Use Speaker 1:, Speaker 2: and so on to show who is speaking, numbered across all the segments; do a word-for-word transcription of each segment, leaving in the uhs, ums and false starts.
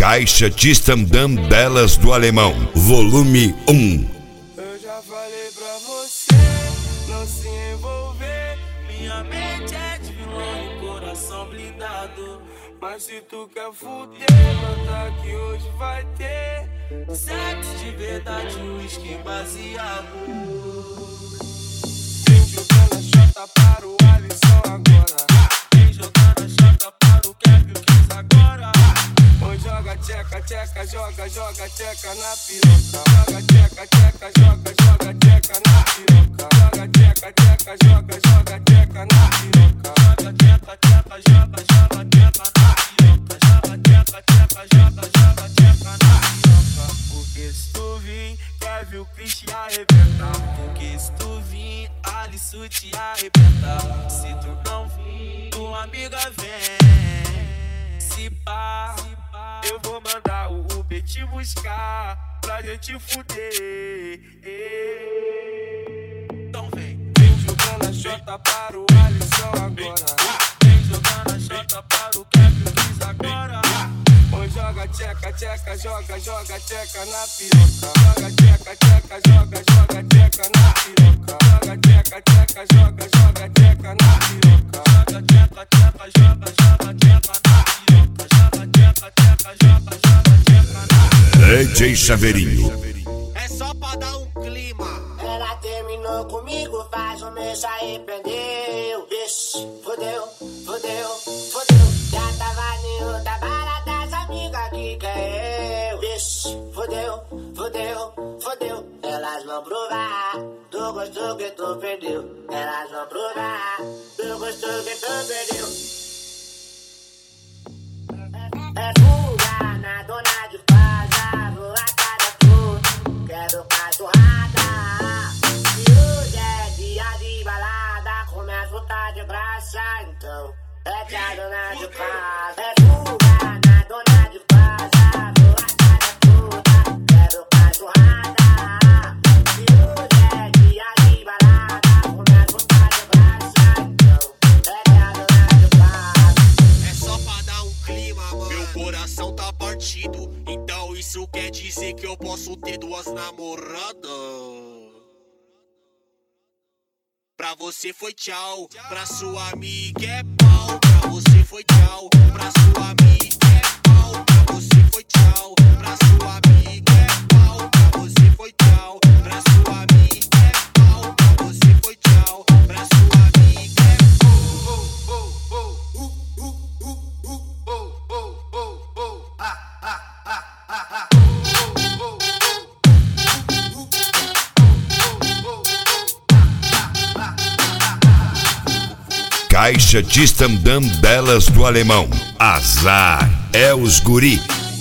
Speaker 1: Caixa Tistandam Delas do Alemão, volume um.
Speaker 2: Eu já falei pra você não se envolver. Minha mente é de vilão e coração blindado. Mas se tu quer fuder, nota que hoje vai ter sexo de verdade, uísque baseado. Vem jogando a chota para o Alisson agora. Vem jogando a chota para o Kevin Kiss agora. Oi, joga tcheca, tcheca, joga, joga tcheca na piroca. Joga tcheca, tcheca, joga, joga tcheca na piroca. Joga tcheca, tcheca, joga, joga tcheca na piroca. Joga tcheca, tcheca, joga, joga tcheca na piroca. Joga tcheca, tcheca, joga, joga tcheca na piroca. Porque se tu vir, quer ver o Chris te arrebentar. Porque se tu vir, Alisson te arrebentar. Se tu não vir, tua amiga vem. Se pá, eu vou mandar o Uber te buscar pra gente fuder. Então vem, vem jogando a chota para o Alisson agora. Vem jogando a chota para o Kevin Kiss agora. Oi, joga tcheca, tcheca, joga, joga tcheca na piroca. Joga tcheca, tcheca, joga, joga tcheca na piroca. Joga tcheca, tcheca, joga, joga tcheca na piroca. Joga tcheca, tcheca, joga, joga tcheca na piroca. Joga tcheca, tcheca, joga, joga tcheca na piroca.
Speaker 1: D J Chaveirinho.
Speaker 3: É só pra dar um clima.
Speaker 4: Ela terminou comigo, faz um mês se arrependeu. Vixe, fodeu, fodeu, fodeu. Já tava em outra barata, as amigas que quer eu. Vixe, fodeu, fodeu, fodeu. Elas vão provar do gosto que tu perdeu. Elas vão provar do gosto que tu perdeu. É fuga na dona de casa, vou a cada flor, quero cachorrada. E hoje é dia de balada, começa a tá de graça, então é que a dona de casa. É fuga na dona de casa, vou a cada flor, quero cachorrada. E hoje é dia de balada, começa a tá de graça, então é que a dona de casa.
Speaker 3: É só pra dar um clima, mano. Meu coração tá partido, então isso quer dizer que eu posso ter duas namoradas. Pra você foi tchau, pra sua amiga é pau. Pra você foi tchau, pra sua amiga é pau. Pra você foi tchau, pra sua amiga é pau. Pra você foi tchau, pra sua amiga é pau. Pra você foi tchau, pra sua amiga é
Speaker 1: Caixa Tistandam Delas do Alemão. Azar é os guri.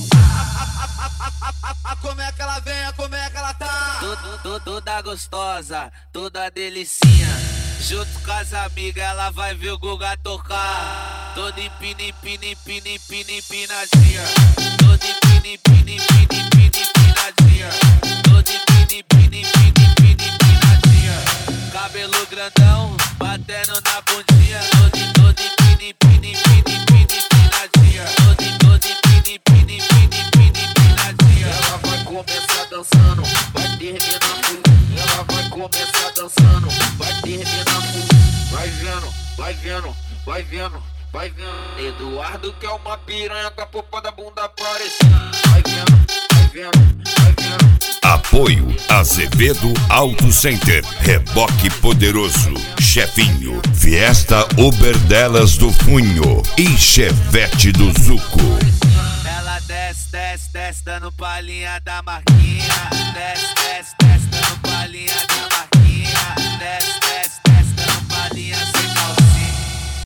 Speaker 3: Como é que ela vem, como é que ela tá?
Speaker 2: Tudo, tudo, toda gostosa, toda delicinha. Junto com as amigas ela vai ver o Guga tocar. Toda empina, empina, empina, empina, empinadinha. Toda empina, empina, empina, empina, empinadinha. Toda empina, empina, empina, empina, empinadinha. Cabelo grandão, batendo na bundinha. Toda, toda empina, empina, empina, empina, empinadinha. Toda, toda empina, empina, empina, empina, empinadinha.
Speaker 5: Ela vai começar dançando, vai terminar fudido. Ela vai começar dançando, vai terminar fudido. Vai vendo, vai vendo, vai vendo, vai vendo. Eduardo quer uma piranha com a popa da bunda aparecendo. Vai vendo, vai vendo, vai vendo.
Speaker 1: Apoio Azevedo Auto Center, Reboque Poderoso, Chefinho, Fiesta Uber Delas do Funho e Chevette do Zuco.
Speaker 2: Ela desce, desce, desce, dando palhinha da marquinha.